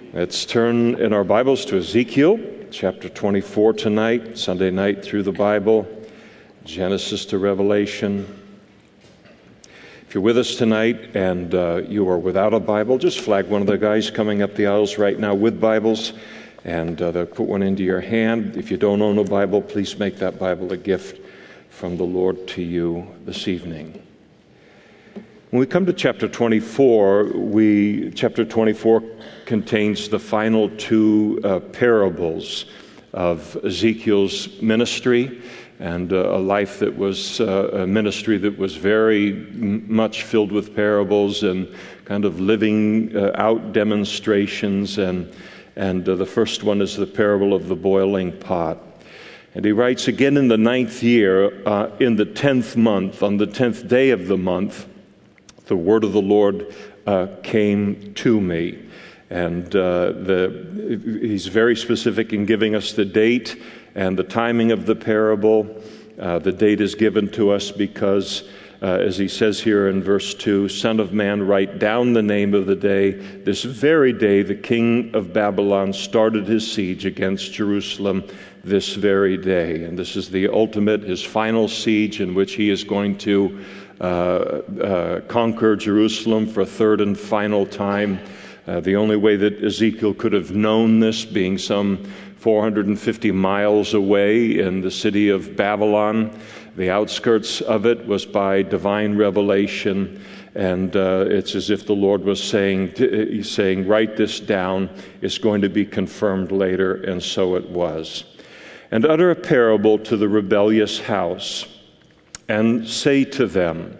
Let's turn in our Bibles to Ezekiel chapter 24 tonight, Sunday night through the Bible, Genesis to Revelation. If you're with us tonight and you are without a Bible, just flag one of the guys coming up the aisles right now with Bibles, and they'll put one into your hand. If you don't own a Bible, please make that Bible a gift from the Lord to you this evening. When we come to chapter 24, chapter 24 contains the final two parables of Ezekiel's ministry and a life that was a ministry that was very much filled with parables and kind of living out demonstrations. And the first one is the parable of the boiling pot. And he writes, again in the 9th year, in the 10th month, on the 10th day of the month, the word of the Lord came to me. And he's very specific in giving us the date and the timing of the parable. The date is given to us because, as he says here in verse 2, Son of man, write down the name of the day. This very day the king of Babylon started his siege against Jerusalem, this very day. And this is the ultimate, his final siege in which he is going to conquer Jerusalem for a third and final time. The only way that Ezekiel could have known this, being some 450 miles away in the city of Babylon, the outskirts of it, was by divine revelation. And it's as if the Lord was saying, write this down. It's going to be confirmed later, and so it was. And utter a parable to the rebellious house, and say to them,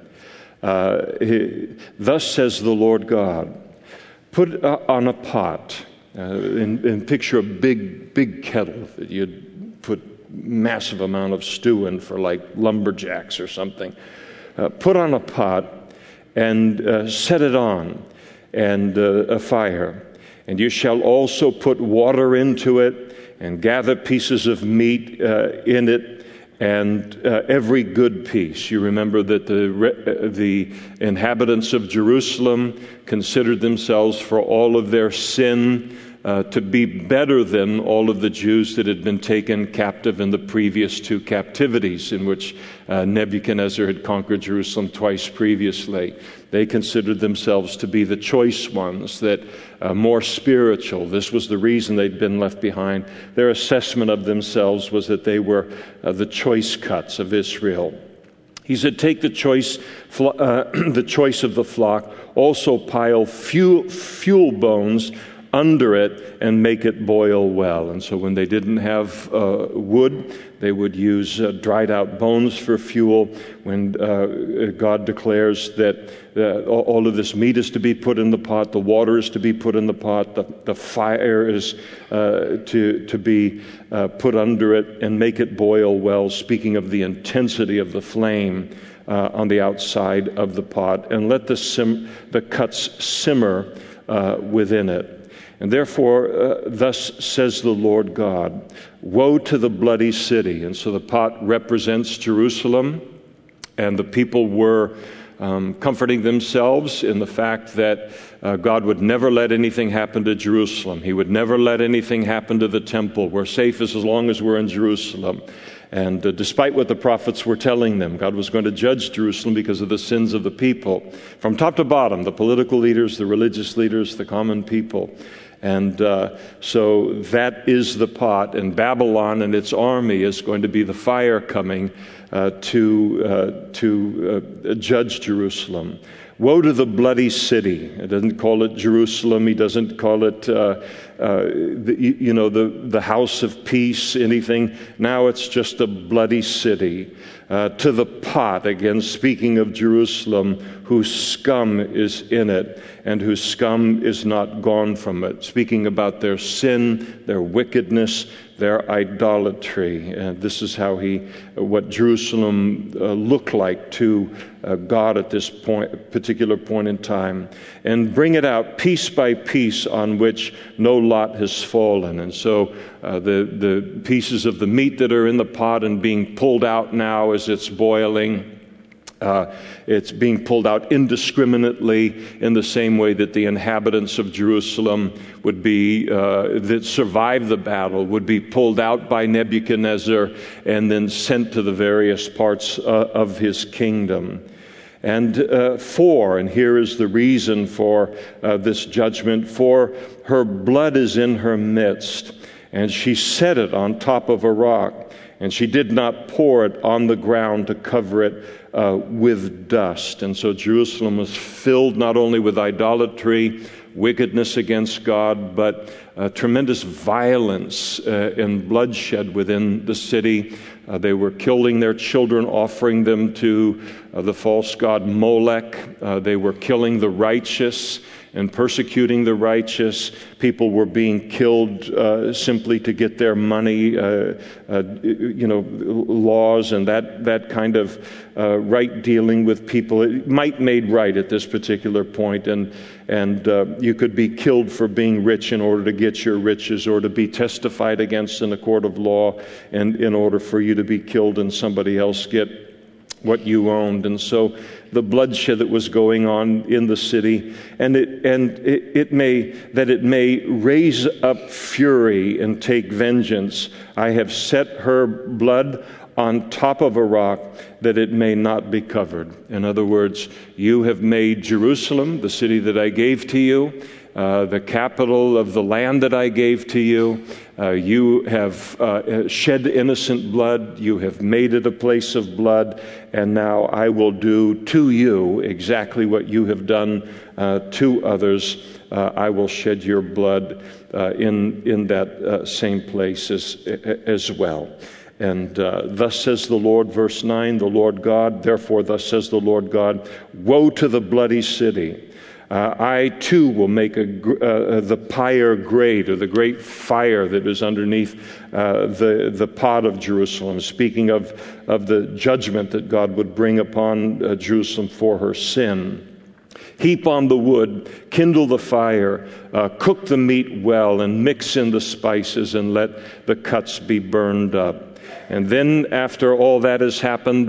thus says the Lord God, put on a pot, and picture a big kettle that you'd put massive amount of stew in for like lumberjacks or something. Put on a pot and set it on, and a fire. And you shall also put water into it, and gather pieces of meat in it, and every good piece. You remember that the inhabitants of Jerusalem considered themselves, for all of their sin, to be better than all of the Jews that had been taken captive in the previous two captivities in which Nebuchadnezzar had conquered Jerusalem twice previously. They considered themselves to be the choice ones, that more spiritual. This was the reason they'd been left behind. Their assessment of themselves was that they were the choice cuts of Israel. He said, take the choice of the flock, also pile fuel bones under it and make it boil well. And so when they didn't have wood, they would use dried out bones for fuel. When God declares that all of this meat is to be put in the pot, the water is to be put in the pot, the fire is to be put under it and make it boil well, speaking of the intensity of the flame on the outside of the pot, and let the cuts simmer within it. And therefore, thus says the Lord God, woe to the bloody city. And so the pot represents Jerusalem, and the people were comforting themselves in the fact that God would never let anything happen to Jerusalem. He would never let anything happen to the temple. We're safe as long as we're in Jerusalem. And despite what the prophets were telling them, God was going to judge Jerusalem because of the sins of the people. From top to bottom, the political leaders, the religious leaders, the common people. And so that is the pot, and Babylon and its army is going to be the fire coming to judge Jerusalem. Woe to the bloody city. It doesn't call it Jerusalem. He doesn't call it, the house of peace, anything. Now it's just a bloody city. To the pot, again, speaking of Jerusalem, whose scum is in it and whose scum is not gone from it. Speaking about their sin, their wickedness, their idolatry. And this is how what Jerusalem looked like to God at this particular point in time. And bring it out piece by piece on which no lot has fallen. And so the pieces of the meat that are in the pot and being pulled out now as it's boiling It's being pulled out indiscriminately in the same way that the inhabitants of Jerusalem would be, that survived the battle, would be pulled out by Nebuchadnezzar and then sent to the various parts of his kingdom. And and here is the reason for this judgment, for her blood is in her midst, and she set it on top of a rock, and she did not pour it on the ground to cover it with dust. And so Jerusalem was filled not only with idolatry, wickedness against God, but tremendous violence and bloodshed within the city. They were killing their children, offering them to the false god Molech. They were killing the righteous and persecuting the righteous. People were being killed simply to get their money, laws and that kind of right dealing with people. Might made right at this particular point, and you could be killed for being rich in order to get your riches, or to be testified against in a court of law, and in order for you to be killed and somebody else get what you owned. And so the bloodshed that was going on in the city, and it may raise up fury and take vengeance. I have set her blood on top of a rock that it may not be covered. In other words, you have made Jerusalem, the city that I gave to you, the capital of the land that I gave to you. You have shed innocent blood. You have made it a place of blood. And now I will do to you exactly what you have done to others. I will shed your blood in that same place as well. And thus says the Lord, verse 9, the Lord God, therefore thus says the Lord God, woe to the bloody city. I too will make the pyre grate, or the great fire that is underneath the pot of Jerusalem, speaking of the judgment that God would bring upon Jerusalem for her sin. Heap on the wood, kindle the fire, cook the meat well, and mix in the spices, and let the cuts be burned up. And then after all that has happened,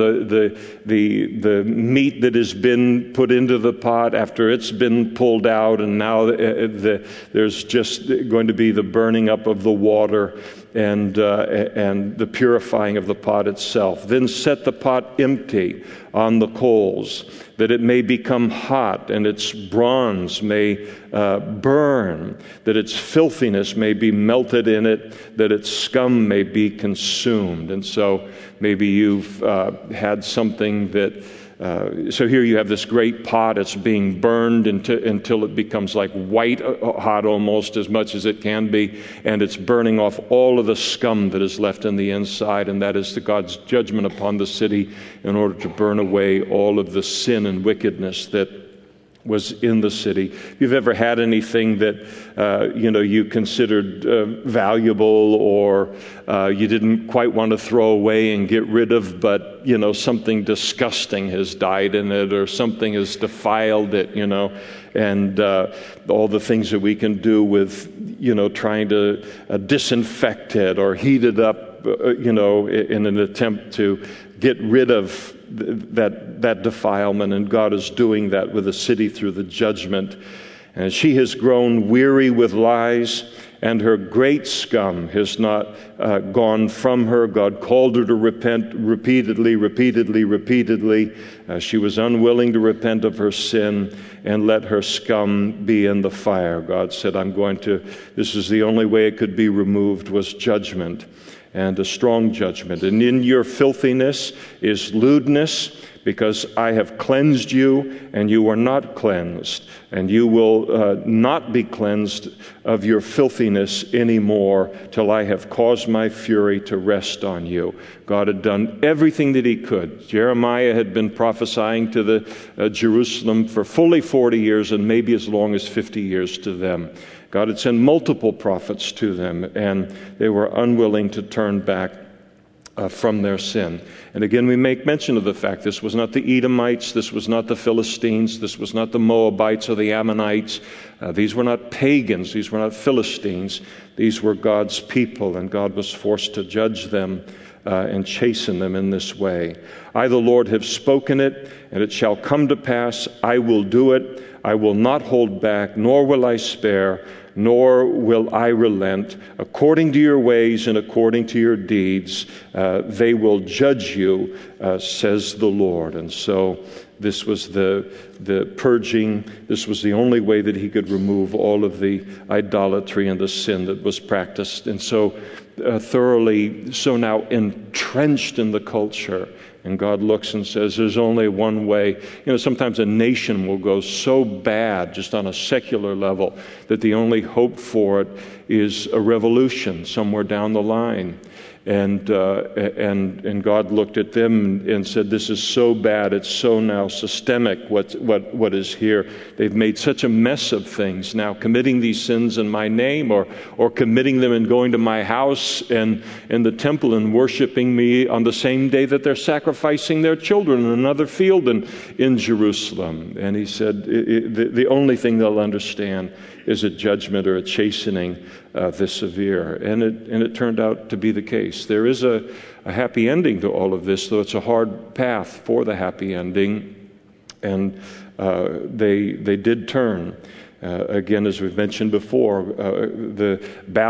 the meat that has been put into the pot, after it's been pulled out, and now there's just going to be the burning up of the water and the purifying of the pot itself. Then set the pot empty on the coals, that it may become hot, and its bronze may burn, that its filthiness may be melted in it, that its scum may be consumed. And so maybe you've had something that so here you have this great pot. It's being burned until it becomes like white hot almost, as much as it can be, and it's burning off all of the scum that is left in the inside, and that is the God's judgment upon the city in order to burn away all of the sin and wickedness that was in the city. If you've ever had anything that you considered valuable, or you didn't quite want to throw away and get rid of, but something disgusting has died in it, or something has defiled it, and all the things that we can do with trying to disinfect it or heat it up, in an attempt to get rid of that defilement. And God is doing that with the city through the judgment. And she has grown weary with lies, and her great scum has not gone from her. God called her to repent repeatedly. She was unwilling to repent of her sin and let her scum be in the fire. God said, this is the only way it could be removed, was judgment, and a strong judgment. And in your filthiness is lewdness, because I have cleansed you, and you are not cleansed, and you will not be cleansed of your filthiness anymore till I have caused my fury to rest on you. God had done everything that he could. Jeremiah had been prophesying to the Jerusalem for fully 40 years, and maybe as long as 50 years to them. God had sent multiple prophets to them, and they were unwilling to turn back from their sin. And again, we make mention of the fact this was not the Edomites, this was not the Philistines, this was not the Moabites or the Ammonites. These were not pagans, these were not Philistines. These were God's people, and God was forced to judge them and chasten them in this way. I, the Lord, have spoken it, and it shall come to pass. I will do it. I will not hold back, nor will I spare, nor will I relent. According to your ways and according to your deeds, they will judge you, says the Lord. And so this was the purging. This was the only way that he could remove all of the idolatry and the sin that was practiced. And so thoroughly, so now entrenched in the culture. And God looks and says, there's only one way. Sometimes a nation will go so bad just on a secular level that the only hope for it is a revolution somewhere down the line. And God looked at them and said, this is so bad, it's so now systemic what is here. They've made such a mess of things now, committing these sins in my name or committing them and going to my house and in the temple and worshiping me on the same day that they're sacrificing their children in another field in Jerusalem. And he said, the only thing they'll understand is a judgment or a chastening this severe. And it turned out to be the case. There is a happy ending to all of this, though it's a hard path for the happy ending. And they did turn. Again, as we've mentioned before, the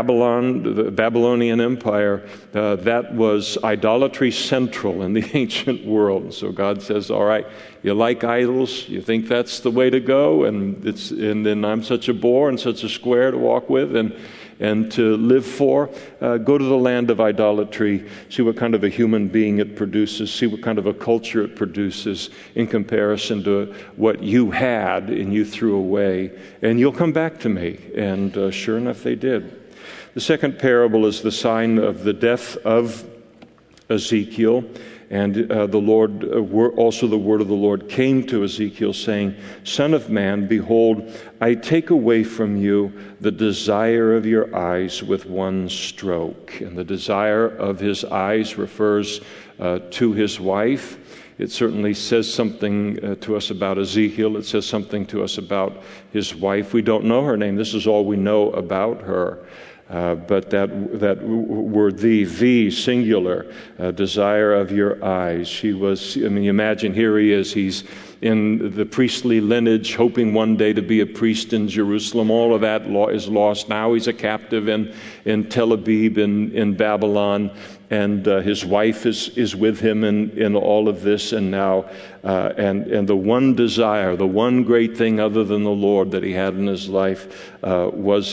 Babylonian Empire, that was idolatry central in the ancient world. So God says, all right, you like idols, you think that's the way to go, and then I'm such a bore and such a square to walk with and to live for. Go to the land of idolatry, see what kind of a human being it produces, see what kind of a culture it produces in comparison to what you had and you threw away, and you'll come back to me. And sure enough, they did. The second parable is the sign of the death of Ezekiel. And the Lord, also the word of the Lord came to Ezekiel saying, Son of man, behold, I take away from you the desire of your eyes with one stroke. And the desire of his eyes refers to his wife. It certainly says something to us about Ezekiel. It says something to us about his wife. We don't know her name. This is all we know about her. But that word, the singular, desire of your eyes. She was, imagine here he is, he's in the priestly lineage, hoping one day to be a priest in Jerusalem. All of that is lost. Now he's a captive in Tel Aviv in Babylon. And his wife is with him in all of this, and now and the one desire, the one great thing other than the Lord that he had in his life was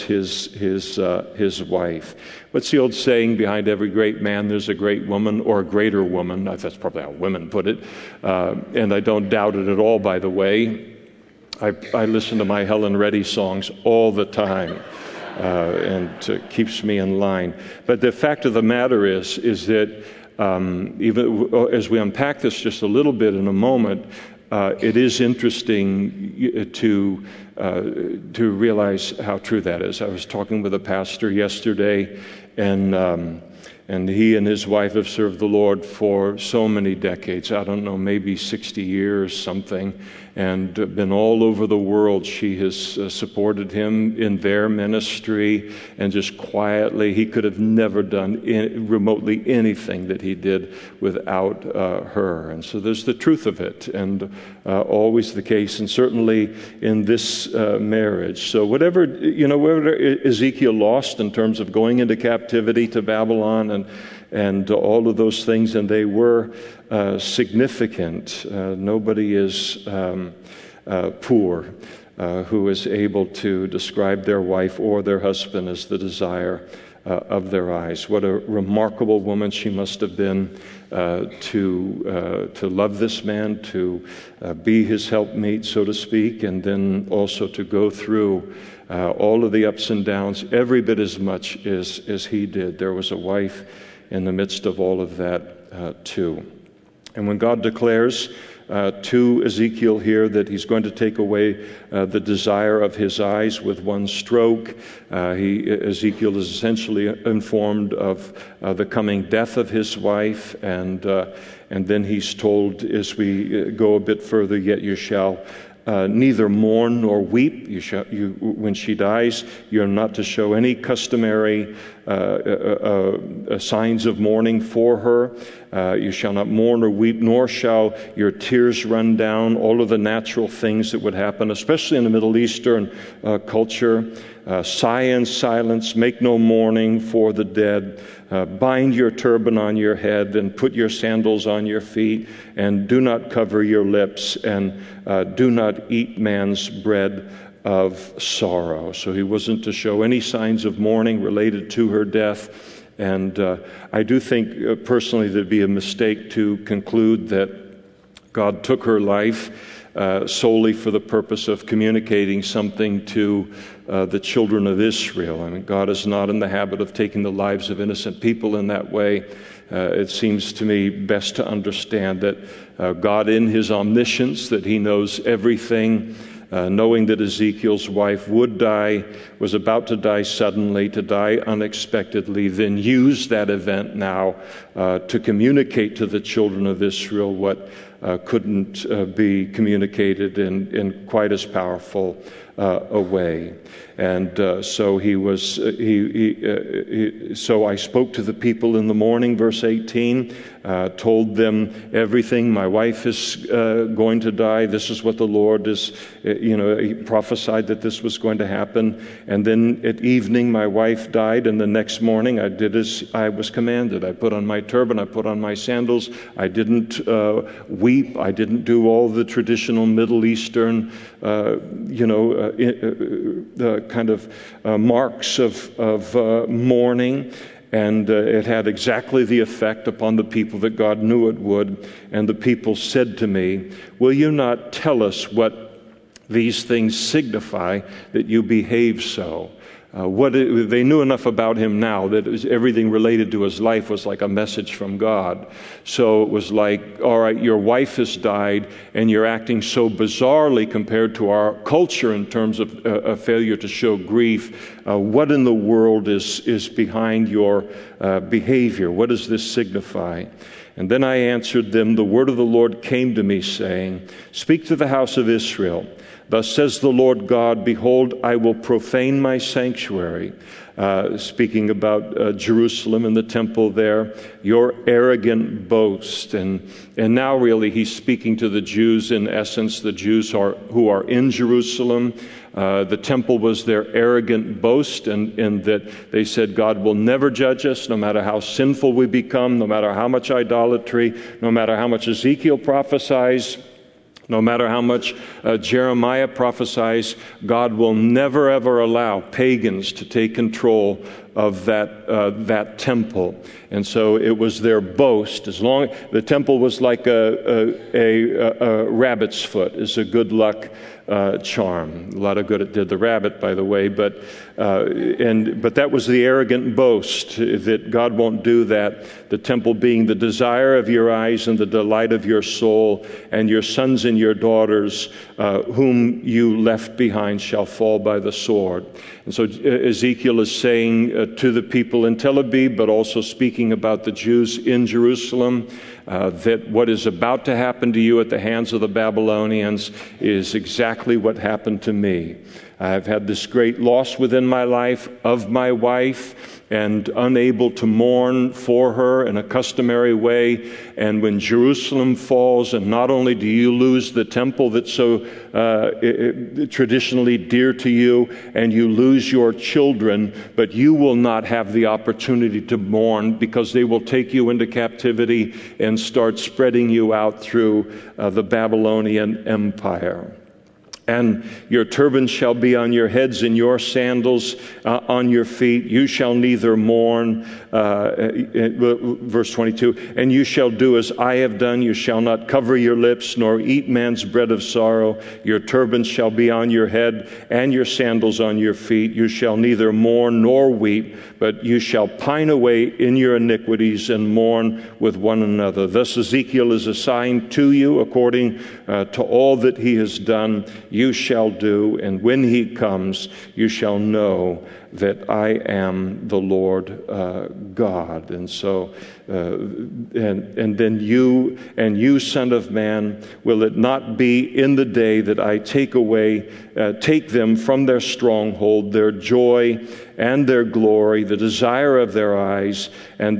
his wife. What's the old saying? Behind every great man, there's a great woman or a greater woman. That's probably how women put it, and I don't doubt it at all. By the way, I listen to my Helen Reddy songs all the time. And keeps me in line. But the fact of the matter is that even as we unpack this just a little bit in a moment, it is interesting to realize how true that is. I was talking with a pastor yesterday, and he and his wife have served the Lord for so many decades. I don't know, maybe 60 years, something, and been all over the world. She has supported him in their ministry, and just quietly, he could have never done remotely anything that he did without her. And so there's the truth of it, and always the case, and certainly in this marriage. So whatever Ezekiel lost in terms of going into captivity to Babylon and all of those things, and they were significant. Nobody is poor who is able to describe their wife or their husband as the desire of their eyes. What a remarkable woman she must have been to love this man, to be his helpmate, so to speak, and then also to go through all of the ups and downs every bit as much as he did. There was a wife in the midst of all of that too. And when God declares to Ezekiel here that he's going to take away the desire of his eyes with one stroke, Ezekiel is essentially informed of the coming death of his wife, and then he's told, as we go a bit further, yet you shall neither mourn nor weep. When she dies, you're not to show any customary signs of mourning for her. You shall not mourn or weep, nor shall your tears run down. All of the natural things that would happen, especially in the Middle Eastern culture. Sigh in silence, make no mourning for the dead. Bind your turban on your head and put your sandals on your feet, and do not cover your lips, and do not eat man's bread of sorrow. So he wasn't to show any signs of mourning related to her death. And I do think personally there'd be a mistake to conclude that God took her life solely for the purpose of communicating something to the children of Israel. I mean, God is not in the habit of taking the lives of innocent people in that way. It seems to me best to understand that God, in his omniscience, that he knows everything, knowing that Ezekiel's wife would die, was about to die suddenly, to die unexpectedly, then used that event now to communicate to the children of Israel what couldn't be communicated in quite as powerful a way. And so so I spoke to the people in the morning, verse 18, told them everything. My wife is going to die. This is what the Lord is, he prophesied that this was going to happen. And then at evening, my wife died, and the next morning I did as I was commanded. I put on my turban, I put on my sandals. I didn't weep. I didn't do all the traditional Middle Eastern, kind of marks of mourning. And it had exactly the effect upon the people that God knew it would. And the people said to me, "Will you not tell us what these things signify that you behave so?" They knew enough about him now that everything related to his life was like a message from God. So it was like, all right, your wife has died, and you're acting so bizarrely compared to our culture in terms of a failure to show grief. What in the world is behind your behavior? What does this signify? And then I answered them, "The word of the Lord came to me, saying, Speak to the house of Israel. Thus says the Lord God, Behold, I will profane my sanctuary." Speaking about Jerusalem and the temple there, your arrogant boast. And now really he's speaking to the Jews, in essence, the Jews who are in Jerusalem. The temple was their arrogant boast, and that they said God will never judge us, no matter how sinful we become, no matter how much idolatry, no matter how much Ezekiel prophesies, no matter how much Jeremiah prophesies. God will never ever allow pagans to take control of that temple. And so it was their boast. As long the temple was like a rabbit's foot, is a good luck charm. A lot of good it did the rabbit, by the way, but that was the arrogant boast, that God won't do that. The temple being the desire of your eyes and the delight of your soul, and your sons and your daughters whom you left behind shall fall by the sword. And so Ezekiel is saying to the people in Tel Aviv, but also speaking about the Jews in Jerusalem, that what is about to happen to you at the hands of the Babylonians is exactly what happened to me. I've had this great loss within my life of my wife, and unable to mourn for her in a customary way. And when Jerusalem falls, and not only do you lose the temple that's so traditionally dear to you, and you lose your children, but you will not have the opportunity to mourn, because they will take you into captivity and start spreading you out through the Babylonian Empire. And your turban shall be on your heads, and your sandals on your feet. You shall neither mourn, verse 22, and you shall do as I have done. You shall not cover your lips, nor eat man's bread of sorrow. Your turban shall be on your head, and your sandals on your feet. You shall neither mourn nor weep, but you shall pine away in your iniquities and mourn with one another. Thus Ezekiel is assigned to you according to all that he has done. you shall do, and when he comes, you shall know that I am the Lord God. And so, and then you, Son of Man, will it not be in the day that I take them from their stronghold, their joy and their glory, the desire of their eyes, and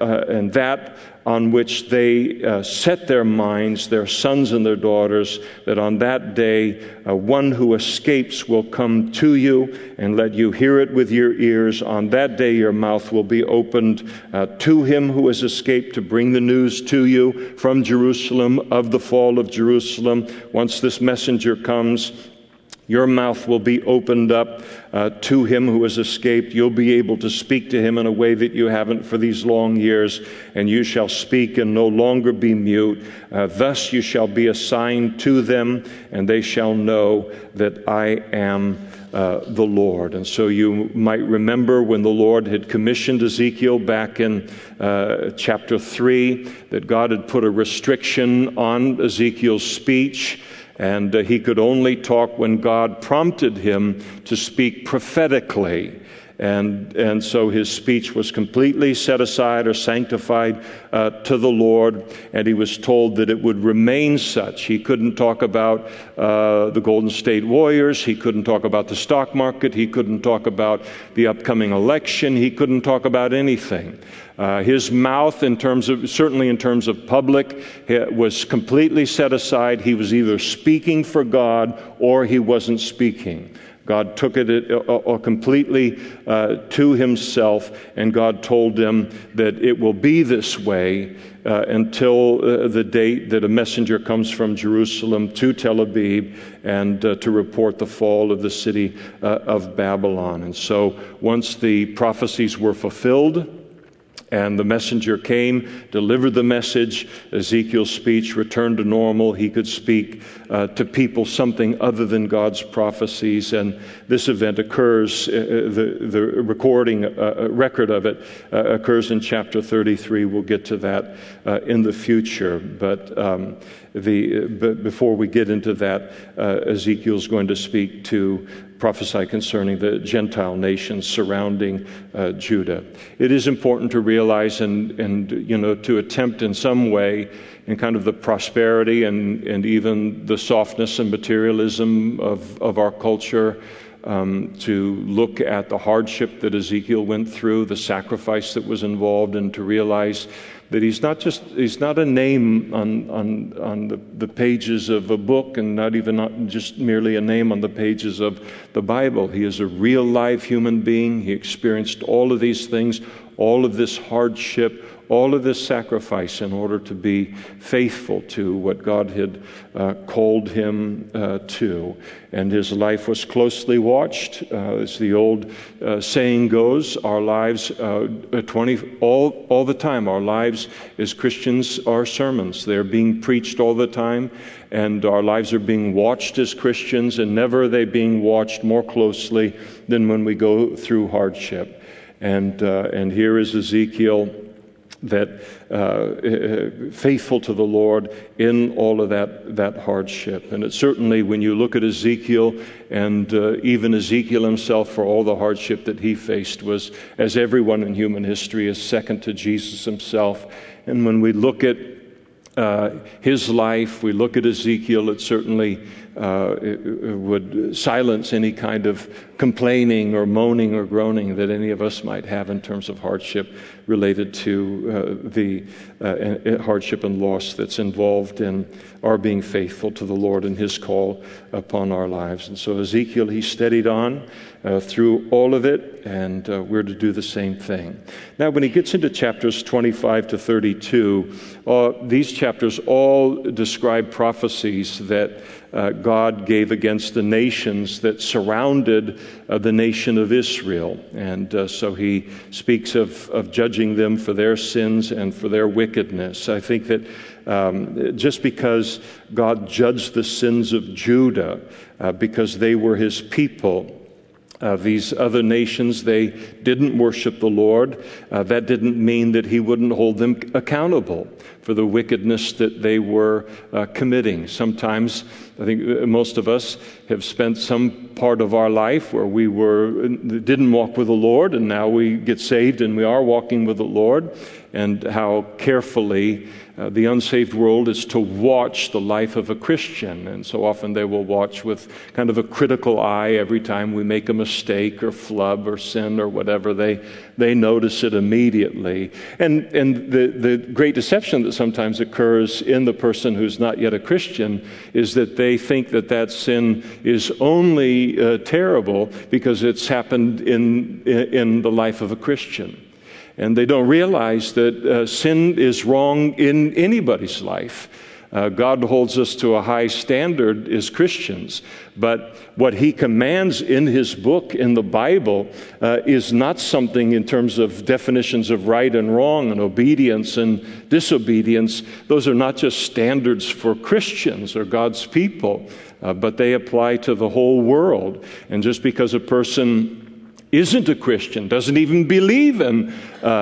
that on which they set their minds, their sons and their daughters, that on that day one who escapes will come to you and let you hear it with your ears. On that day your mouth will be opened to him who has escaped, to bring the news to you from Jerusalem of the fall of Jerusalem. Once this messenger comes, your mouth will be opened up to him who has escaped. You'll be able to speak to him in a way that you haven't for these long years, and you shall speak and no longer be mute. Thus you shall be a sign to them, and they shall know that I am the Lord. And so you might remember when the Lord had commissioned Ezekiel back in chapter 3, that God had put a restriction on Ezekiel's speech, and he could only talk when God prompted him to speak prophetically. And so his speech was completely set aside or sanctified to the Lord, and he was told that it would remain such. He couldn't talk about the Golden State Warriors. He couldn't talk about the stock market. He couldn't talk about the upcoming election. He couldn't talk about anything. His mouth, certainly in terms of public, was completely set aside. He was either speaking for God or he wasn't speaking. God took it completely to himself, and God told him that it will be this way until the date that a messenger comes from Jerusalem to Tel Aviv and to report the fall of the city of Babylon. And so once the prophecies were fulfilled, and the messenger came, delivered the message, Ezekiel's speech returned to normal. He could speak to people something other than God's prophecies. And this event occurs, the record of it occurs in chapter 33. We'll get to that in the future. But before we get into that, Ezekiel's going to prophesy concerning the Gentile nations surrounding Judah. It is important to realize and to attempt in some way, in kind of the prosperity and even the softness and materialism of our culture, to look at the hardship that Ezekiel went through, the sacrifice that was involved, and to realize that he's not a name on the pages of a book, and not just merely a name on the pages of the Bible. He is a real live human being. He experienced all of these things, all of this hardship, all of this sacrifice in order to be faithful to what God had called him to. And his life was closely watched. As the old saying goes, our lives, all the time, our lives as Christians are sermons. They're being preached all the time, and our lives are being watched as Christians, and never are they being watched more closely than when we go through hardship. And here is Ezekiel, that faithful to the Lord in all of that hardship. And it certainly, when you look at Ezekiel, and even Ezekiel himself, for all the hardship that he faced, was, as everyone in human history, is second to Jesus himself. And when we look at his life, we look at Ezekiel, it certainly it would silence any kind of complaining or moaning or groaning that any of us might have in terms of hardship related to the hardship and loss that's involved in our being faithful to the Lord and his call upon our lives. And so Ezekiel, he steadied on through all of it, and we're to do the same thing. Now, when he gets into chapters 25 to 32, these chapters all describe prophecies that God gave against the nations that surrounded the nation of Israel. And so he speaks of judging them for their sins and for their wickedness. I think that just because God judged the sins of Judah because they were his people, these other nations, they didn't worship the Lord. That didn't mean that he wouldn't hold them accountable for the wickedness that they were committing. Sometimes, I think most of us have spent some part of our life where we didn't walk with the Lord, and now we get saved and we are walking with the Lord, and how carefully the unsaved world is to watch the life of a Christian. And so often they will watch with kind of a critical eye every time we make a mistake or flub or sin or whatever. They notice it immediately. And the great deception that sometimes occurs in the person who's not yet a Christian is that they think that sin is only terrible because it's happened in the life of a Christian. And they don't realize that sin is wrong in anybody's life. God holds us to a high standard as Christians, but what He commands in His book, in the Bible, is not something in terms of definitions of right and wrong and obedience and disobedience. Those are not just standards for Christians or God's people, but they apply to the whole world. And just because a person isn't a Christian, doesn't even believe in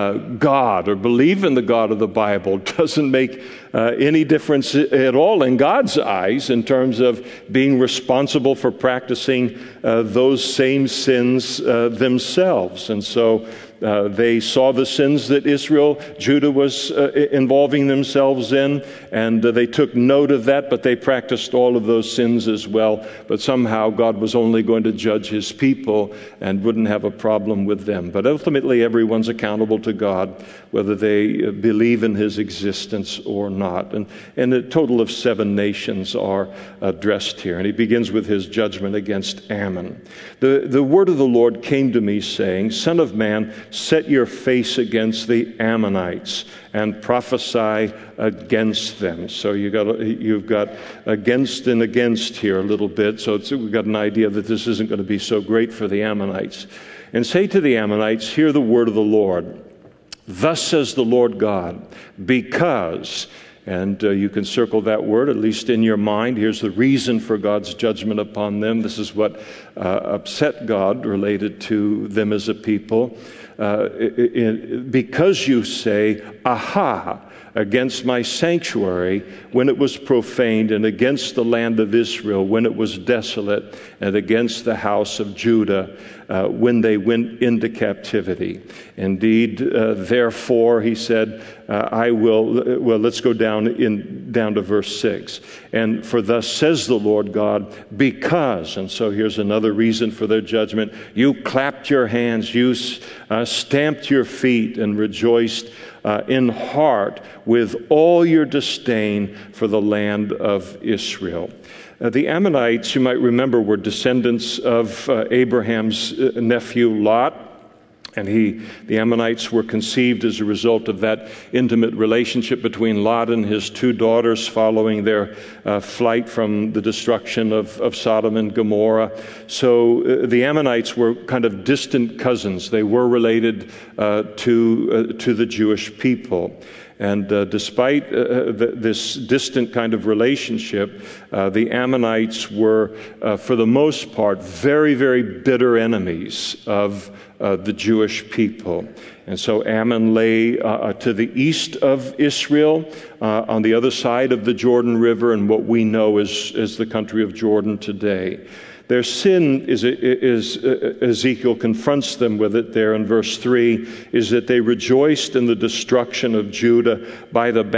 God or believe in the God of the Bible, doesn't make any difference at all in God's eyes in terms of being responsible for practicing those same sins themselves. And so they saw the sins that Judah was involving themselves in, and they took note of that, but they practiced all of those sins as well. But somehow God was only going to judge His people and wouldn't have a problem with them. But ultimately, everyone's accountable to God, whether they believe in His existence or not. And a total of 7 nations are addressed here. And He begins with His judgment against Ammon. The word of the Lord came to me, saying, Son of man, set your face against the Ammonites and prophesy against them. So you've got against and against here a little bit. So we've got an idea that this isn't going to be so great for the Ammonites. And say to the Ammonites, hear the word of the Lord. Thus says the Lord God, because... And you can circle that word, at least in your mind. Here's the reason for God's judgment upon them. This is what upset God related to them as a people. Because you say, aha, against my sanctuary when it was profaned, and against the land of Israel when it was desolate, and against the house of Judah when they went into captivity. Indeed, therefore, he said, I will, well, let's go down to verse 6. And for thus says the Lord God, because, and so here's another reason for their judgment, you clapped your hands, you stamped your feet and rejoiced in heart with all your disdain for the land of Israel. The Ammonites, you might remember, were descendants of Abraham's nephew Lot. And the Ammonites were conceived as a result of that intimate relationship between Lot and his 2 daughters following their flight from the destruction of Sodom and Gomorrah. So the Ammonites were kind of distant cousins. They were related to the Jewish people. And despite this distant kind of relationship, the Ammonites were, for the most part, very, very bitter enemies of the Jewish people. And so Ammon lay to the east of Israel, on the other side of the Jordan River, and what we know as the country of Jordan today. Their sin, is Ezekiel confronts them with it there in verse 3, is that they rejoiced in the destruction of Judah by the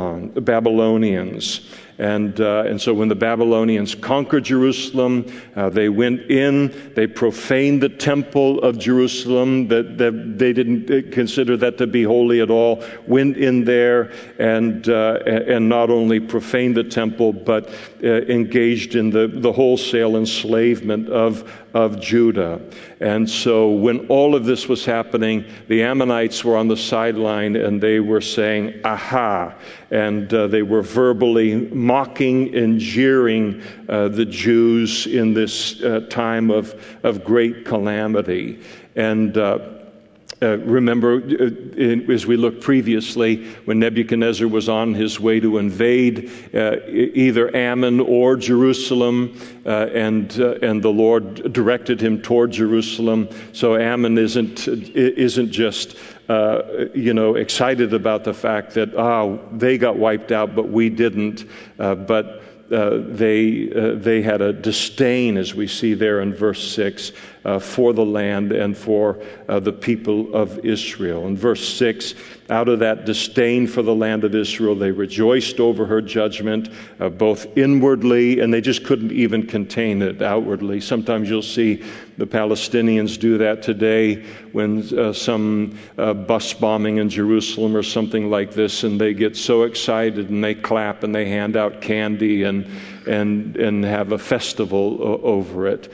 Babylonians. And so when the Babylonians conquered Jerusalem, they went in, they profaned the temple of Jerusalem, that they didn't consider that to be holy at all, went in there and not only profaned the temple, but engaged in the wholesale enslavement of Judah. And so when all of this was happening, the Ammonites were on the sideline and they were saying, aha, and they were verbally mocking and jeering the Jews in this time of great calamity. And Remember, as we looked previously, when Nebuchadnezzar was on his way to invade either Ammon or Jerusalem, and the Lord directed him toward Jerusalem. So Ammon isn't just excited about the fact that they got wiped out, but we didn't. But they had a disdain, as we see there in verse 6, for the land and for the people of Israel. In verse 6, out of that disdain for the land of Israel, they rejoiced over her judgment, both inwardly, and they just couldn't even contain it outwardly. Sometimes you'll see the Palestinians do that today when some bus bombing in Jerusalem or something like this, and they get so excited and they clap and they hand out candy and have a festival over it.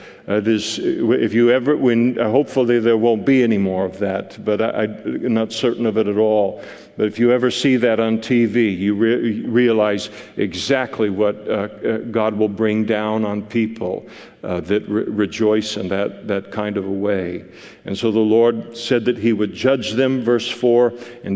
Hopefully there won't be any more of that, but I'm not certain of it at all. But if you ever see that on TV, you realize exactly what God will bring down on people that rejoice in that kind of a way. And so the Lord said that He would judge them. Verse 4,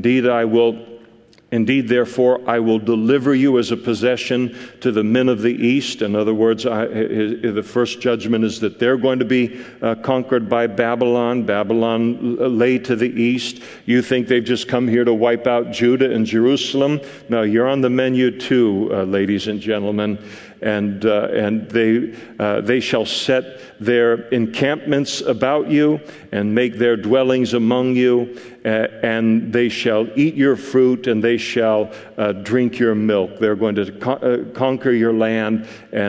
Indeed, therefore, I will deliver you as a possession to the men of the east. In other words, the first judgment is that they're going to be conquered by Babylon. Babylon lay to the east. You think they've just come here to wipe out Judah and Jerusalem? No, you're on the menu too, ladies and gentlemen. And they shall set their encampments about you and make their dwellings among you, and they shall eat your fruit and they shall drink your milk. They're going to conquer your land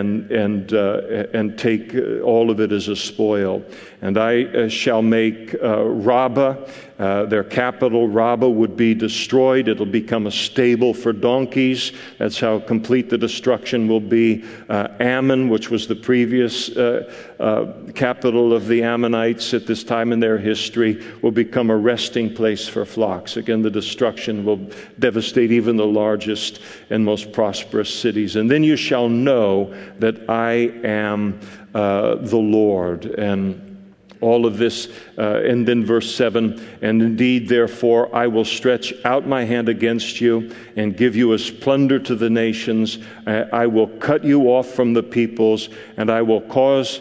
and take all of it as a spoil. And I shall make Rabbah, their capital, Rabbah, would be destroyed. It'll become a stable for donkeys. That's how complete the destruction will be. Ammon, which was the previous capital of the Ammonites at this time in their history, will become a resting place for flocks. Again, the destruction will devastate even the largest and most prosperous cities. And then you shall know that I am the Lord. And all of this, and then verse 7, and indeed, therefore, I will stretch out my hand against you and give you as plunder to the nations. I will cut you off from the peoples, and I will cause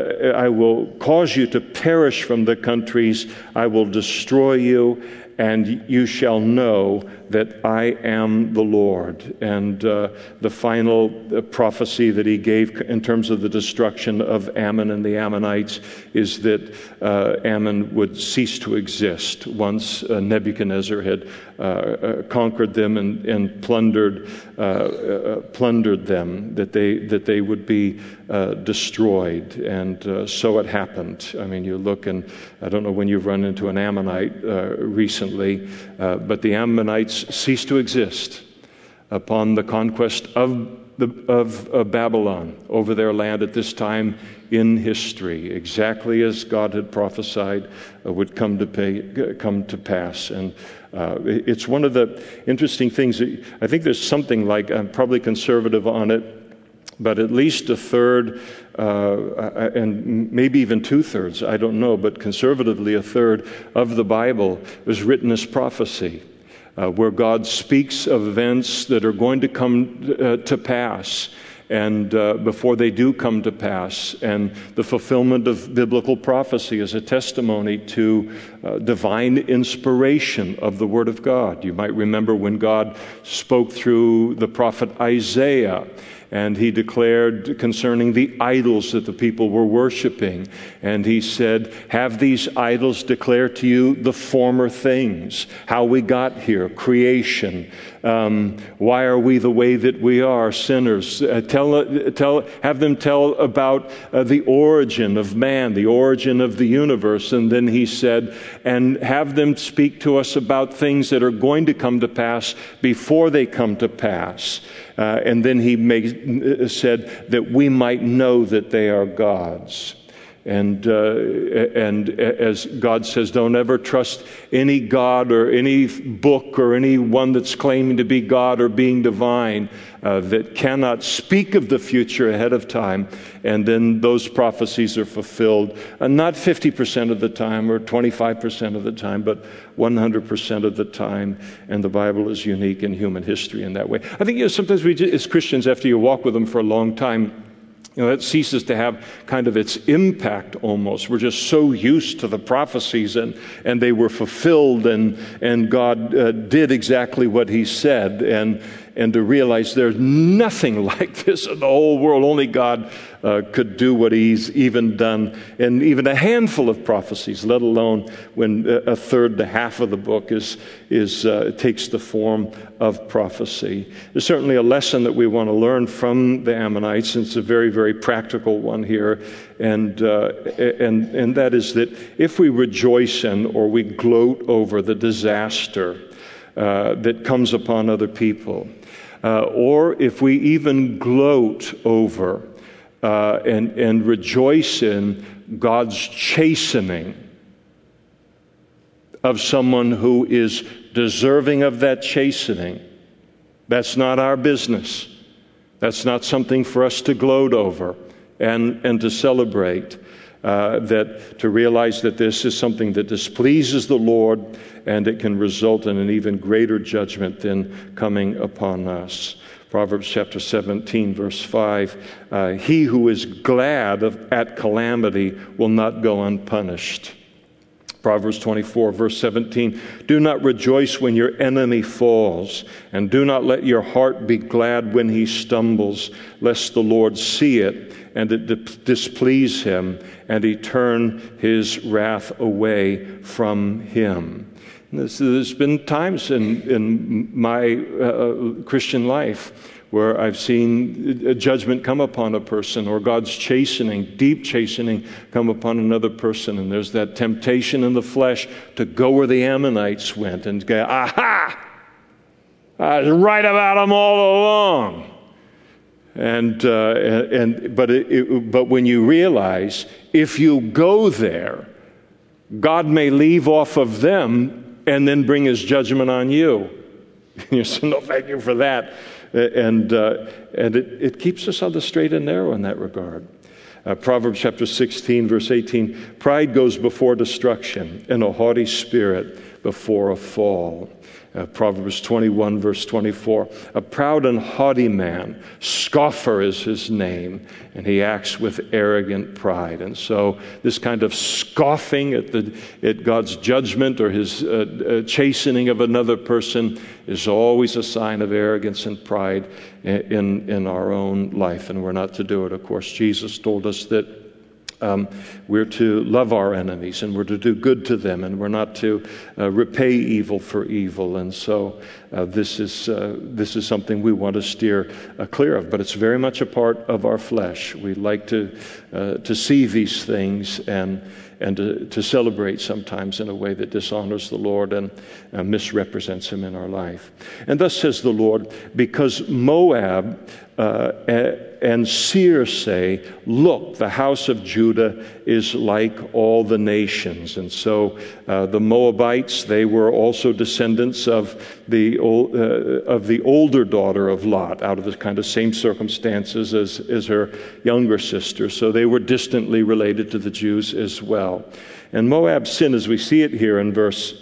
you to perish from the countries. I will destroy you, and you shall know that I am the Lord. And the final prophecy that he gave in terms of the destruction of Ammon and the Ammonites is that Ammon would cease to exist once Nebuchadnezzar had conquered them and plundered them, that they would be destroyed. And so it happened. I mean, you look, and I don't know when you've run into an Ammonite recently, but the Ammonites ceased to exist upon the conquest of Babylon over their land at this time in history, exactly as God had prophesied would come to pass. And it's one of the interesting things. I think there's something like, I'm probably conservative on it, but at least a third, and maybe even two-thirds, I don't know, but conservatively a third of the Bible was written as prophecy. Where God speaks of events that are going to come to pass, and before they do come to pass, and the fulfillment of biblical prophecy is a testimony to divine inspiration of the Word of God. You might remember when God spoke through the prophet Isaiah, and he declared concerning the idols that the people were worshiping. And he said, have these idols declare to you the former things, how we got here, creation. Why are we the way that we are, sinners? Have them tell about the origin of man, the origin of the universe. And then he said, and have them speak to us about things that are going to come to pass before they come to pass. And then he said that we might know that they are God's. And as God says, don't ever trust any god or any book or anyone that's claiming to be God or being divine that cannot speak of the future ahead of time. And then those prophecies are fulfilled, not 50% of the time or 25% of the time, but 100% of the time. And the Bible is unique in human history in that way. I think sometimes we, as Christians, after you walk with them for a long time, it ceases to have kind of its impact almost. We're just so used to the prophecies and they were fulfilled and God did exactly what He said. And to realize there's nothing like this in the whole world. Only God could do what He's even done. And even a handful of prophecies, let alone when a third to half of the book takes the form of prophecy. There's certainly a lesson that we want to learn from the Ammonites, and it's a very, very practical one here. And that is that if we rejoice in or we gloat over the disaster that comes upon other people, or if we even gloat over and rejoice in God's chastening of someone who is deserving of that chastening, that's not our business. That's not something for us to gloat over and to celebrate. To realize that this is something that displeases the Lord, and it can result in an even greater judgment than coming upon us. Proverbs chapter 17, verse 5, he who is glad at calamity will not go unpunished. Proverbs 24, verse 17, do not rejoice when your enemy falls, and do not let your heart be glad when he stumbles, lest the Lord see it and it displease Him, and He turn His wrath away from him. There's been times in my Christian life where I've seen a judgment come upon a person, or God's chastening, deep chastening, come upon another person, and there's that temptation in the flesh to go where the Ammonites went and go, aha! I was right about them all along. But when you realize if you go there, God may leave off of them and then bring His judgment on you. You say, no, thank you for that. And it keeps us on the straight and narrow in that regard. Proverbs chapter 16, verse 18, pride goes before destruction, and a haughty spirit before a fall. Proverbs 21, verse 24, a proud and haughty man, scoffer is his name, and he acts with arrogant pride. And so this kind of scoffing at God's judgment or His chastening of another person is always a sign of arrogance and pride in our own life, and we're not to do it. Of course, Jesus told us that we're to love our enemies, and we're to do good to them, and we're not to repay evil for evil. And so this is something we want to steer clear of. But it's very much a part of our flesh. We like to see these things and to celebrate sometimes in a way that dishonors the Lord and misrepresents Him in our life. And thus says the Lord, because Moab and Seir say, look, the house of Judah is like all the nations. And so the Moabites, they were also descendants of the older daughter of Lot, out of the kind of same circumstances as her younger sister. So they were distantly related to the Jews as well. And Moab's sin, as we see it here in verse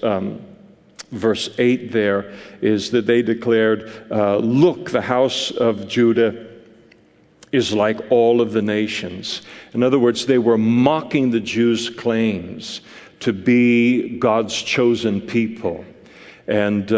8 there, is that they declared, look, the house of Judah is like all of the nations. In other words, they were mocking the Jews' claims to be God's chosen people. And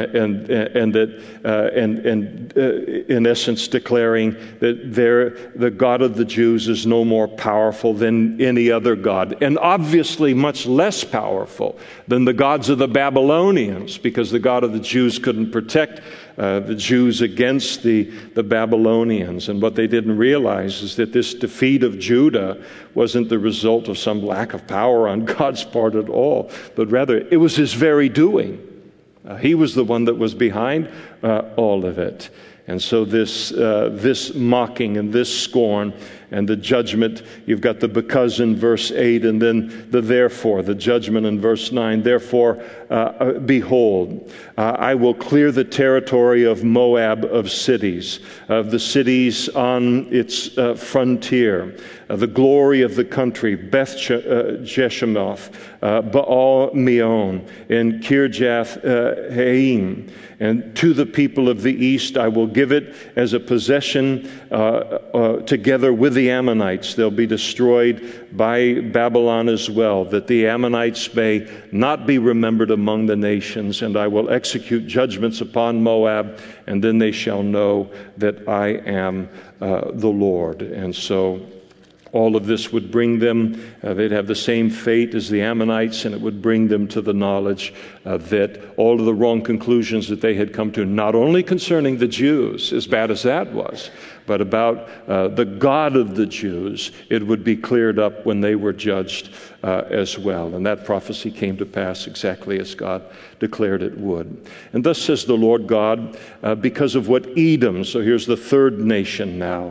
in essence declaring that the God of the Jews is no more powerful than any other god, and obviously much less powerful than the gods of the Babylonians, because the God of the Jews couldn't protect the Jews against the Babylonians. And what they didn't realize is that this defeat of Judah wasn't the result of some lack of power on God's part at all, but rather it was His very doing. He was the one that was behind all of it. And so this mocking and this scorn And the judgment, you've got the because in verse 8, and then the therefore, the judgment in verse 9. Therefore, behold, I will clear the territory of Moab of cities, of the cities on its frontier, the glory of the country, Beth Jeshimoth, Baal Meon, and Kirjath Haim. And to the people of the east I will give it as a possession together with the Ammonites. They'll be destroyed by Babylon as well, that the Ammonites may not be remembered among the nations. And I will execute judgments upon Moab, and then they shall know that I am the Lord. And so all of this would bring them, they'd have the same fate as the Ammonites, and it would bring them to the knowledge that all of the wrong conclusions that they had come to, not only concerning the Jews, as bad as that was, but about the God of the Jews, it would be cleared up when they were judged as well. And that prophecy came to pass exactly as God declared it would. And thus says the Lord God, because of what Edom, so here's the third nation now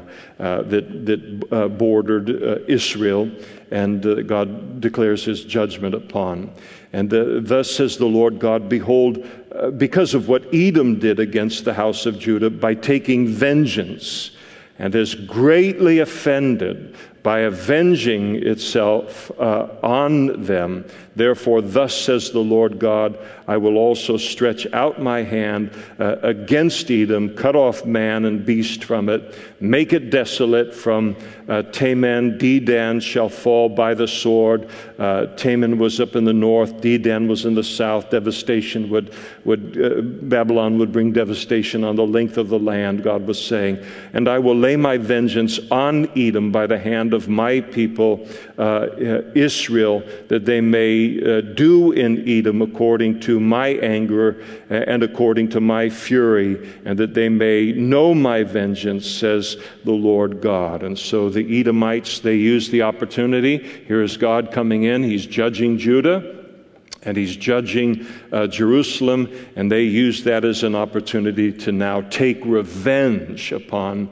that bordered Israel, and God declares his judgment upon. And thus says the Lord God, behold, because of what Edom did against the house of Judah by taking vengeance, and is greatly offended by avenging itself on them. Therefore, thus says the Lord God, I will also stretch out my hand against Edom, cut off man and beast from it, make it desolate from Teman. Dedan shall fall by the sword. Teman was up in the north, Dedan was in the south. Devastation Babylon would bring devastation on the length of the land, God was saying. And I will lay my vengeance on Edom by the hand of my people Israel, that they may do in Edom according to my anger and according to my fury, and that they may know my vengeance, says the Lord God. And so the Edomites, they used the opportunity. Here is God coming in. He's judging Judah, and he's judging Jerusalem, and they use that as an opportunity to now take revenge upon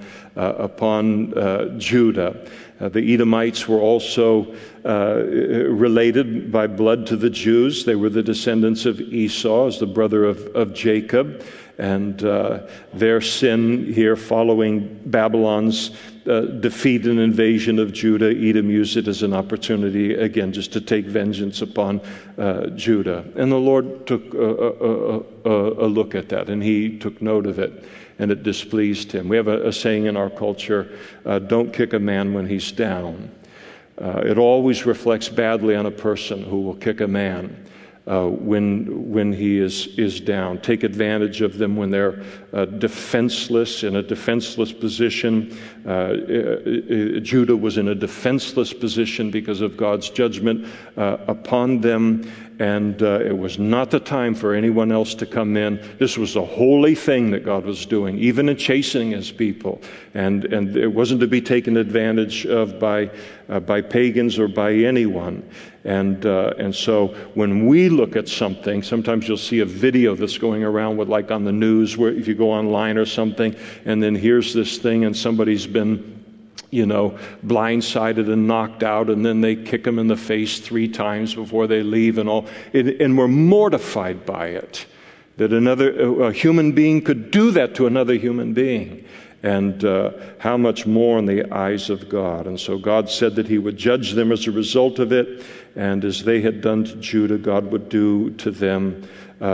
Judah. The Edomites were also related by blood to the Jews. They were the descendants of Esau, as the brother of Jacob. And their sin here, following Babylon's defeat and invasion of Judah, Edom used it as an opportunity, again, just to take vengeance upon Judah. And the Lord took a look at that, and he took note of it, and it displeased him. We have a saying in our culture, don't kick a man when he's down. It always reflects badly on a person who will kick a man when he is down. Take advantage of them when they're defenseless, in a defenseless position. Judah was in a defenseless position because of God's judgment upon them, and it was not the time for anyone else to come in. This was a holy thing that God was doing, even in chastening his people, and it wasn't to be taken advantage of by pagans or by anyone. And so when we look at something, sometimes you'll see a video that's going around with, like on the news, where if you go online or something, and then here's this thing, and somebody's been blindsided and knocked out, and then they kick them in the face 3 times before they leave and all. And we're mortified by it, that a human being could do that to another human being. And how much more in the eyes of God. And so God said that he would judge them as a result of it, and as they had done to Judah, God would do to them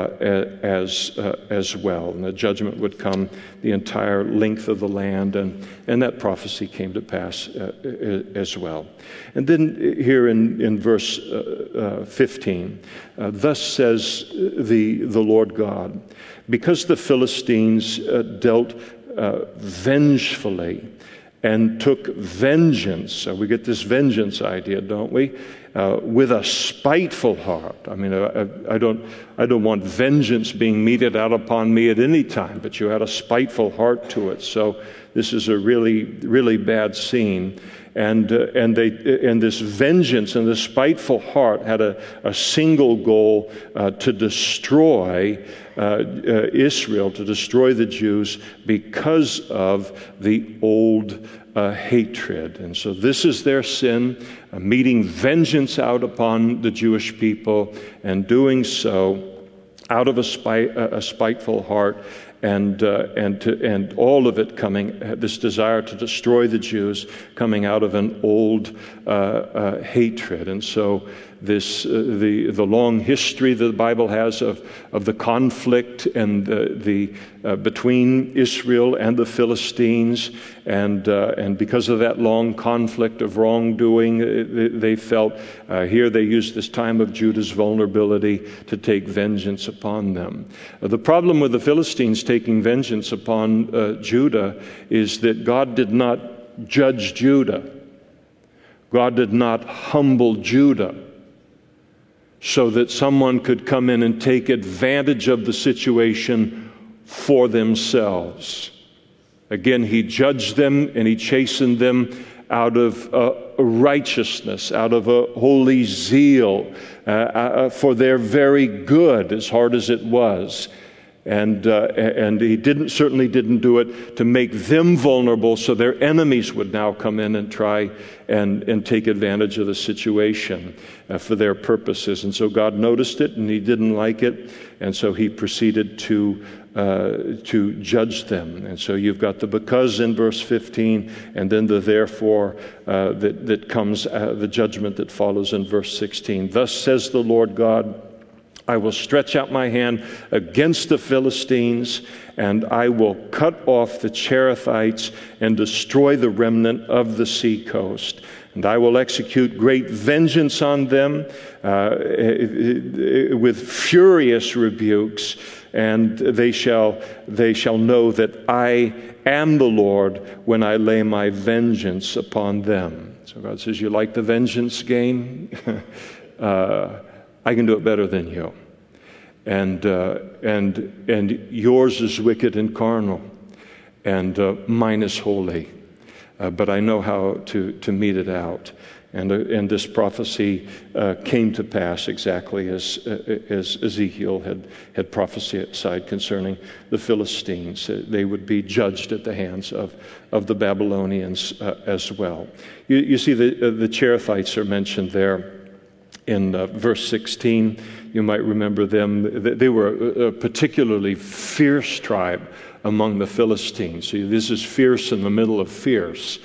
as well. And the judgment would come the entire length of the land, and that prophecy came to pass as well. And then here in verse 15, thus says the Lord God, because the Philistines dealt vengefully and took vengeance. We get this vengeance idea, don't we? With a spiteful heart. I mean, I don't want vengeance being meted out upon me at any time, but you had a spiteful heart to it. So this is a really, really bad scene. And this vengeance and this spiteful heart had a single goal, to destroy Israel, to destroy the Jews because of the old hatred. And so this is their sin, meting vengeance out upon the Jewish people, and doing so out of a spiteful heart, and all of it coming, this desire to destroy the Jews, coming out of an old hatred. And so this the long history that the Bible has of the conflict and the between Israel and the Philistines, and because of that long conflict of wrongdoing, they felt here they used this time of Judah's vulnerability to take vengeance upon them. The problem with the Philistines taking vengeance upon Judah is that God did not judge Judah. God did not humble Judah so that someone could come in and take advantage of the situation for themselves. Again, he judged them and he chastened them out of righteousness, out of a holy zeal, for their very good, as hard as it was. And he certainly didn't do it to make them vulnerable so their enemies would now come in and try and take advantage of the situation for their purposes. And so God noticed it and he didn't like it, and so he proceeded to judge them. And so you've got the because in verse 15, and then the therefore that comes, the judgment that follows in verse 16. Thus says the Lord God, I will stretch out my hand against the Philistines, and I will cut off the Cherethites and destroy the remnant of the seacoast. And I will execute great vengeance on them with furious rebukes, and they shall know that I am the Lord when I lay my vengeance upon them. So God says, you like the vengeance game? I can do it better than you. And yours is wicked and carnal, and mine is holy. But I know how to mete it out. And this prophecy came to pass exactly as Ezekiel had prophesied concerning the Philistines. They would be judged at the hands of the Babylonians as well. You see the Cherethites are mentioned there. In verse 16, you might remember them. They were a particularly fierce tribe among the Philistines. So this is fierce in the middle of fierce.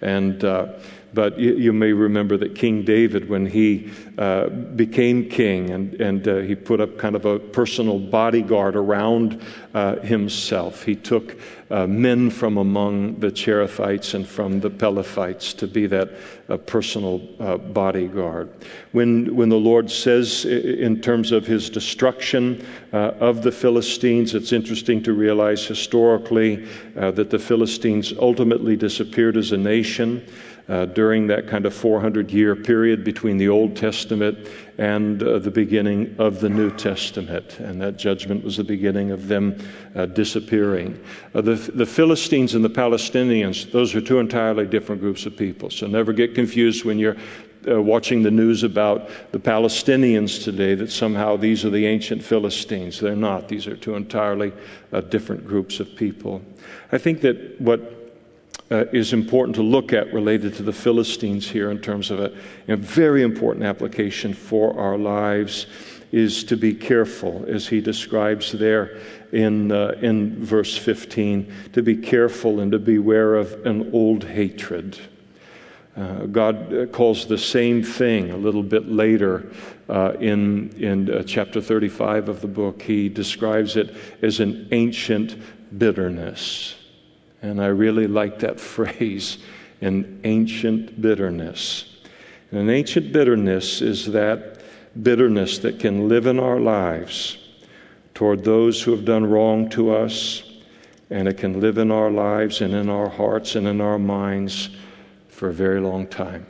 But you may remember that King David, when he became king and he put up kind of a personal bodyguard around himself, he took men from among the Cherethites and from the Pelethites to be that personal bodyguard. When the Lord says in terms of his destruction of the Philistines, it's interesting to realize historically that the Philistines ultimately disappeared as a nation during that kind of 400-year period between the Old Testament and the beginning of the New Testament. And that judgment was the beginning of them disappearing. The Philistines and the Palestinians, those are two entirely different groups of people. So never get confused when you're watching the news about the Palestinians today that somehow these are the ancient Philistines. They're not. These are two entirely different groups of people. I think that what is important to look at related to the Philistines here in terms of a very important application for our lives is to be careful, as he describes there in verse 15, to be careful and to beware of an old hatred. God calls the same thing a little bit later in chapter 35 of the book. He describes it as an ancient bitterness. And I really like that phrase, an ancient bitterness. And an ancient bitterness is that bitterness that can live in our lives toward those who have done wrong to us, and it can live in our lives and in our hearts and in our minds for a very long time.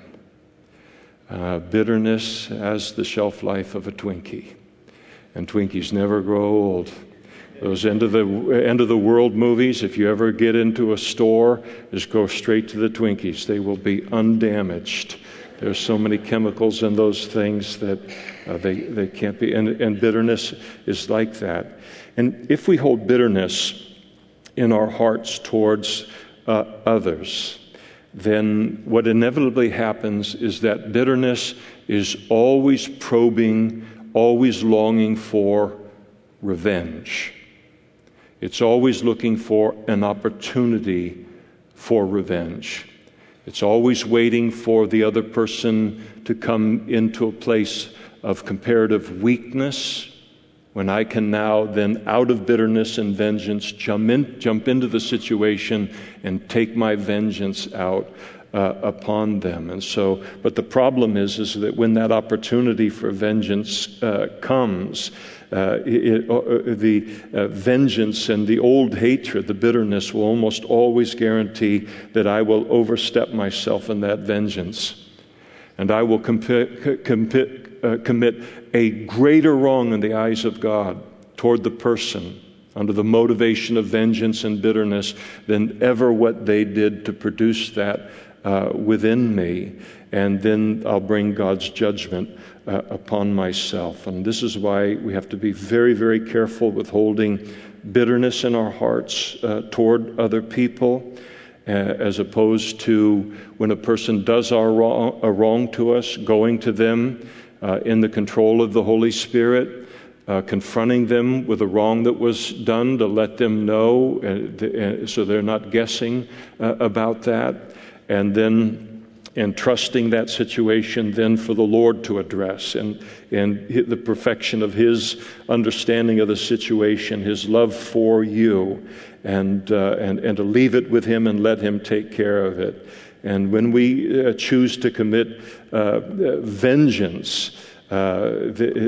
Bitterness has the shelf life of a Twinkie, and Twinkies never grow old. Those end of the world movies, if you ever get into a store, just go straight to the Twinkies. They will be undamaged. There's so many chemicals in those things that they can't be. And bitterness is like that. And if we hold bitterness in our hearts towards others, then what inevitably happens is that bitterness is always probing, always longing for revenge. It's always looking for an opportunity for revenge. It's always waiting for the other person to come into a place of comparative weakness, when I can now then, out of bitterness and vengeance, jump into the situation and take my vengeance out upon them. And so, but the problem is that when that opportunity for vengeance comes, the vengeance and the old hatred, the bitterness, will almost always guarantee that I will overstep myself in that vengeance. And I will commit a greater wrong in the eyes of God toward the person under the motivation of vengeance and bitterness than ever what they did to produce that within me. And then I'll bring God's judgment upon myself. And this is why we have to be very, very careful with holding bitterness in our hearts toward other people, as opposed to when a person does a wrong to us, going to them in the control of the Holy Spirit, confronting them with a wrong that was done to let them know so they're not guessing about that, and then trusting that situation then for the Lord to address and the perfection of His understanding of the situation, His love for you, and to leave it with Him and let Him take care of it. And when we choose to commit vengeance to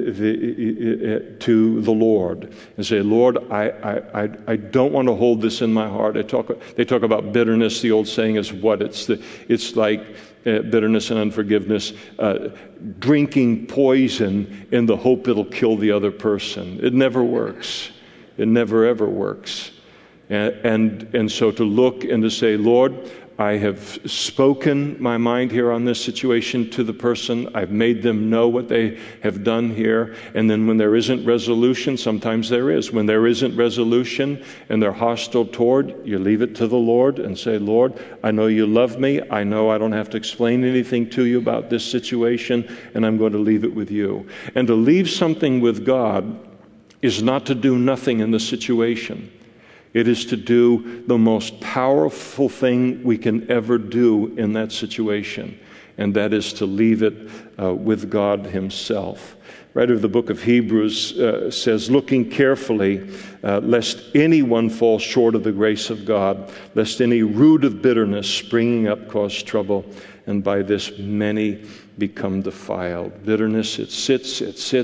the Lord and say, Lord, I don't want to hold this in my heart. They talk about bitterness. The old saying is what? It's like bitterness and unforgiveness, drinking poison in the hope it'll kill the other person. It never works. It never ever works. And so to look and to say, Lord, I have spoken my mind here on this situation to the person. I've made them know what they have done here. And then when there isn't resolution, sometimes there is. When there isn't resolution and they're hostile toward, you leave it to the Lord and say, Lord, I know you love me. I know I don't have to explain anything to you about this situation, and I'm going to leave it with you. And to leave something with God is not to do nothing in the situation. It is to do the most powerful thing we can ever do in that situation, and that is to leave it with God Himself. Writer of the book of Hebrews says, looking carefully, lest anyone fall short of the grace of God, lest any root of bitterness springing up cause trouble, and by this many become defiled. Bitterness, it sits,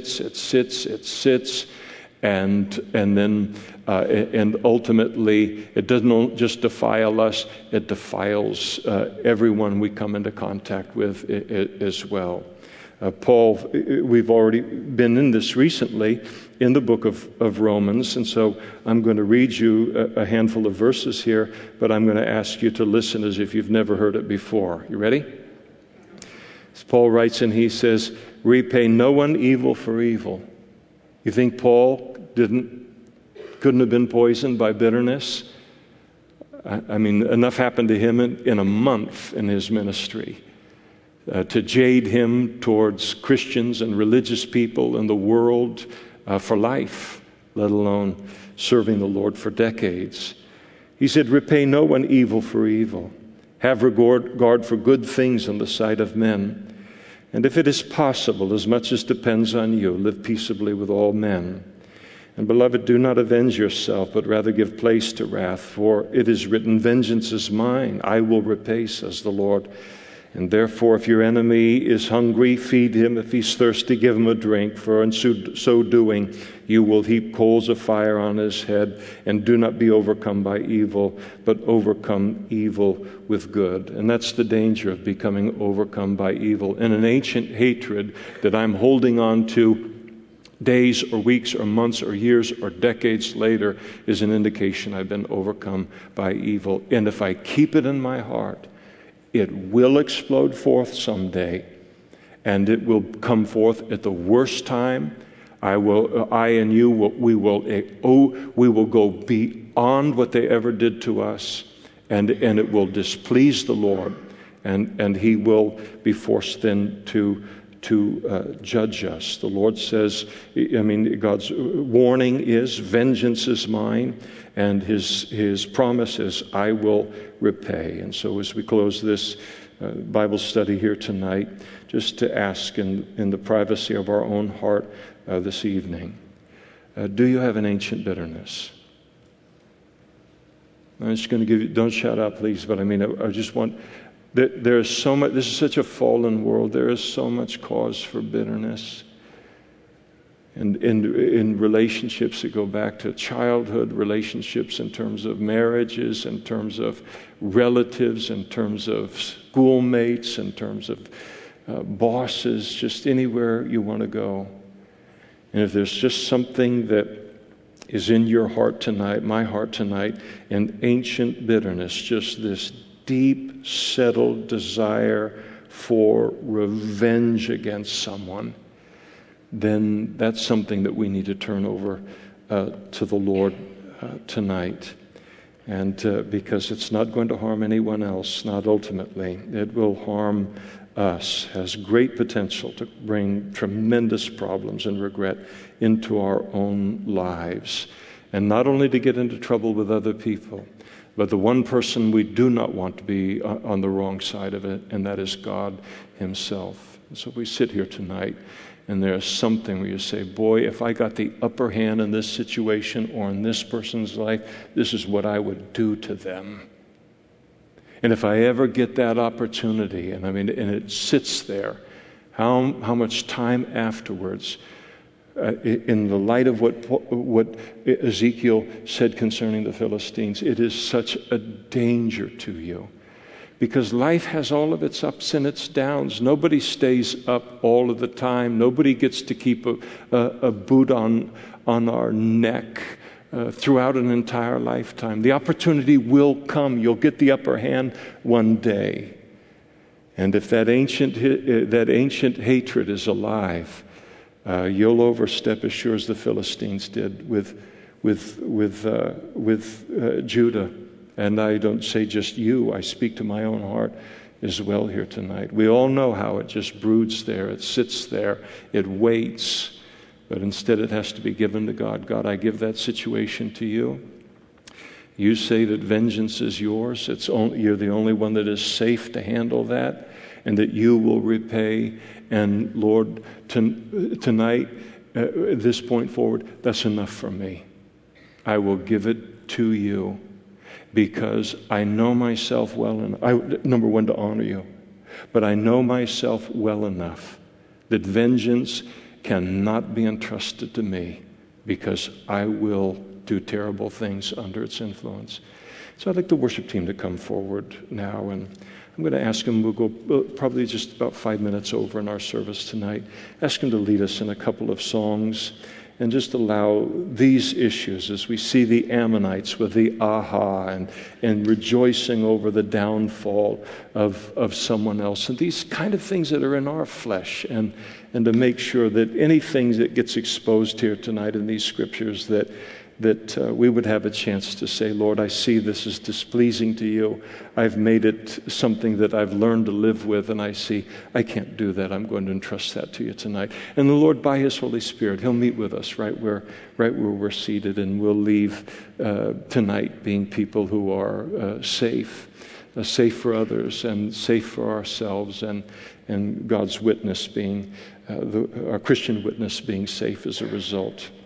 and ultimately, it doesn't just defile us, it defiles everyone we come into contact with as well. Paul, we've already been in this recently in the book of Romans, and so I'm going to read you a handful of verses here, but I'm going to ask you to listen as if you've never heard it before. You ready? As Paul writes, and he says, repay no one evil for evil. You think Paul couldn't have been poisoned by bitterness? I mean, enough happened to him in a month in his ministry to jade him towards Christians and religious people in the world for life, let alone serving the Lord for decades. He said, repay no one evil for evil. Have regard for good things in the sight of men. And if it is possible, as much as depends on you, live peaceably with all men. And beloved, do not avenge yourself, but rather give place to wrath, for it is written, vengeance is mine, I will repay, says the Lord. And therefore, if your enemy is hungry, feed him. If he's thirsty, give him a drink, for in so doing, you will heap coals of fire on his head. And do not be overcome by evil, but overcome evil with good. And that's the danger of becoming overcome by evil. And an ancient hatred that I'm holding on to days or weeks or months or years or decades later is an indication I've been overcome by evil. And if I keep it in my heart, it will explode forth someday, and it will come forth at the worst time. I and you, we will go beyond what they ever did to us, and it will displease the Lord. and he will be forced then to judge us. The Lord says, God's warning is, vengeance is mine, and his promise is, I will repay. And so as we close this Bible study here tonight, just to ask in the privacy of our own heart this evening, do you have an ancient bitterness? I'm just going to give you, don't shout out please, but I just want, there is so much, this is such a fallen world, there is so much cause for bitterness. And in relationships that go back to childhood, relationships in terms of marriages, in terms of relatives, in terms of schoolmates, in terms of bosses, just anywhere you want to go. And if there's just something that is in your heart tonight, my heart tonight, an ancient bitterness, just this deep, settled desire for revenge against someone, then that's something that we need to turn over to the Lord tonight. And because it's not going to harm anyone else, not ultimately. It will harm us, has great potential to bring tremendous problems and regret into our own lives. And not only to get into trouble with other people, but the one person we do not want to be on the wrong side of it, and that is God himself. And so we sit here tonight, and there's something where you say, boy, if I got the upper hand in this situation or in this person's life, this is what I would do to them. And if I ever get that opportunity, and it sits there, how much time afterwards, in the light of what Ezekiel said concerning the Philistines, it is such a danger to you. Because life has all of its ups and its downs. Nobody stays up all of the time. Nobody gets to keep a boot on our neck throughout an entire lifetime. The opportunity will come. You'll get the upper hand one day. And if that ancient hatred is alive, you'll overstep as sure as the Philistines did with Judah. And I don't say just you, I speak to my own heart as well here tonight. We all know how it just broods there, it sits there, it waits, but instead it has to be given to God. God, I give that situation to you. You say that vengeance is yours. You're the only one that is safe to handle that, and that you will repay. And Lord, tonight, at this point forward, that's enough for me. I will give it to you. Because I know myself well enough, number one, to honor you, but I know myself well enough that vengeance cannot be entrusted to me, because I will do terrible things under its influence. So I'd like the worship team to come forward now, and I'm going to ask them, we'll go probably just about 5 minutes over in our service tonight, ask them to lead us in a couple of songs. And just allow these issues, as we see the Ammonites with the aha and rejoicing over the downfall of someone else, and these kind of things that are in our flesh, and to make sure that anything that gets exposed here tonight in these scriptures, that we would have a chance to say, Lord, I see this is displeasing to you. I've made it something that I've learned to live with, and I see I can't do that. I'm going to entrust that to you tonight. And the Lord, by His Holy Spirit, He'll meet with us right where we're seated, and we'll leave tonight being people who are safe for others and safe for ourselves, and God's witness being, our Christian witness being safe as a result.